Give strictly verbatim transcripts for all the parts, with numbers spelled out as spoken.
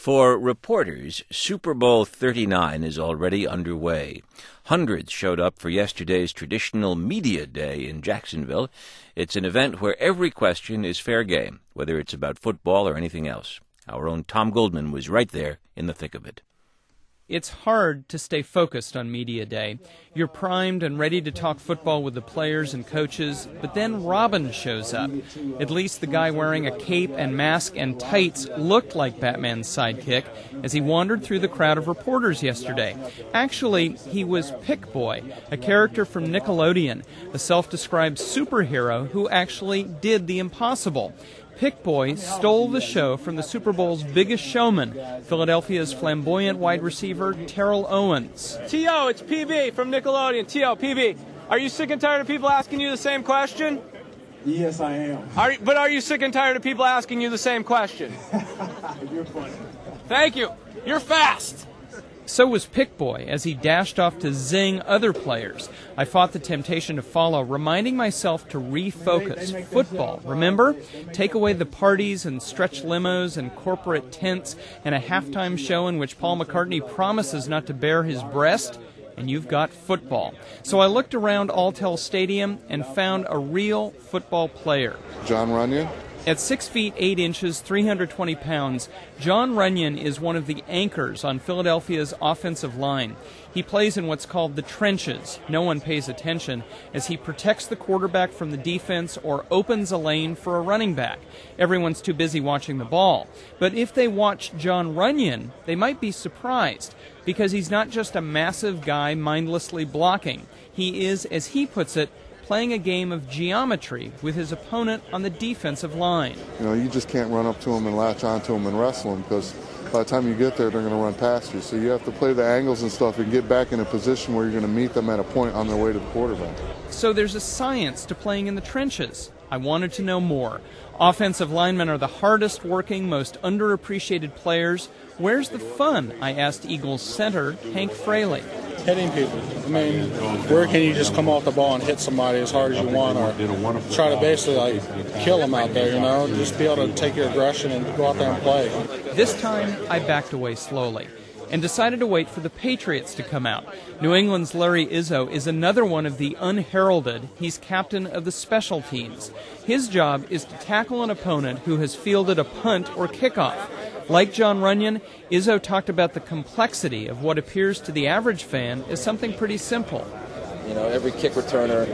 For reporters, Super Bowl thirty-nine is already underway. Hundreds showed up for yesterday's traditional Media Day in Jacksonville. It's an event where every question is fair game, whether it's about football or anything else. Our own Tom Goldman was right there in the thick of it. It's hard to stay focused on Media Day. You're primed and ready to talk football with the players and coaches, but then Robin shows up. At least the guy wearing a cape and mask and tights looked like Batman's sidekick as he wandered through the crowd of reporters yesterday. Actually, he was Pick-Boy, a character from Nickelodeon, a self-described superhero who actually did the impossible. Pick-Boy stole the show from the Super Bowl's biggest showman, Philadelphia's flamboyant wide receiver, Terrell Owens. T O, it's P B from Nickelodeon. T O, P B, are you sick and tired of people asking you the same question? Yes, I am. Are, but are you sick and tired of people asking you the same question? You're funny. Thank you. You're fast. So was Pick-Boy as he dashed off to zing other players. I fought the temptation to follow, reminding myself to refocus. Football, remember? Take away the parties and stretch limos and corporate tents and a halftime show in which Paul McCartney promises not to bare his breast, and you've got football. So I looked around Alltel Stadium and found a real football player. Jon Runyan. At six feet eight inches, three hundred twenty pounds, Jon Runyan is one of the anchors on Philadelphia's offensive line. He plays in what's called the trenches. No one pays attention as he protects the quarterback from the defense or opens a lane for a running back. Everyone's too busy watching the ball. But if they watch Jon Runyan, they might be surprised because he's not just a massive guy mindlessly blocking. He is, as he puts it, playing a game of geometry with his opponent on the defensive line. You know, you just can't run up to him and latch onto him and wrestle him because by the time you get there, they're going to run past you. So you have to play the angles and stuff and get back in a position where you're going to meet them at a point on their way to the quarterback. So there's a science to playing in the trenches. I wanted to know more. Offensive linemen are the hardest working, most underappreciated players. Where's the fun? I asked Eagles center Hank Fraley. Hitting people. I mean, where can you just come off the ball and hit somebody as hard as you want or try to basically like kill them out there, you know? Just be able to take your aggression and go out there and play. This time, I backed away slowly and decided to wait for the Patriots to come out. New England's Larry Izzo is another one of the unheralded. He's captain of the special teams. His job is to tackle an opponent who has fielded a punt or kickoff. Like Jon Runyan, Izzo talked about the complexity of what appears to the average fan as something pretty simple. You know, every kick returner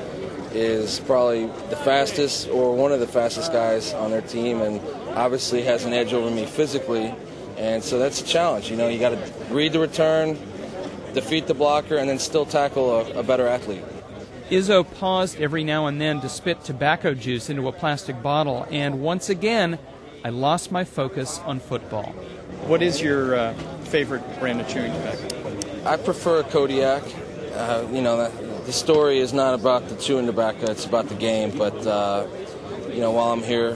is probably the fastest or one of the fastest guys on their team and obviously has an edge over me physically. And so that's a challenge. You know, you got to read the return, defeat the blocker, and then still tackle a, a better athlete. Izzo paused every now and then to spit tobacco juice into a plastic bottle, and once again, I lost my focus on football. What is your uh, favorite brand of chewing tobacco? I prefer Kodiak. Uh, you know, the, the story is not about the chewing tobacco, it's about the game. But, uh, you know, while I'm here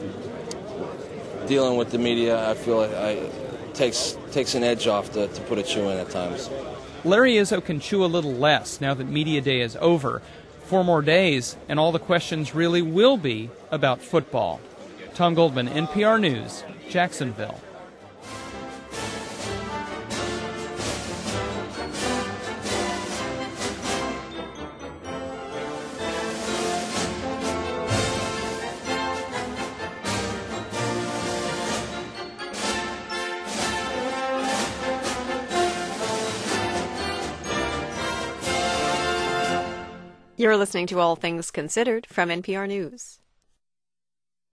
dealing with the media, I feel like I, it takes, takes an edge off to, to put a chew in at times. Larry Izzo can chew a little less now that Media Day is over. Four more days, and all the questions really will be about football. Tom Goldman, N P R News, Jacksonville. You're listening to All Things Considered from N P R News.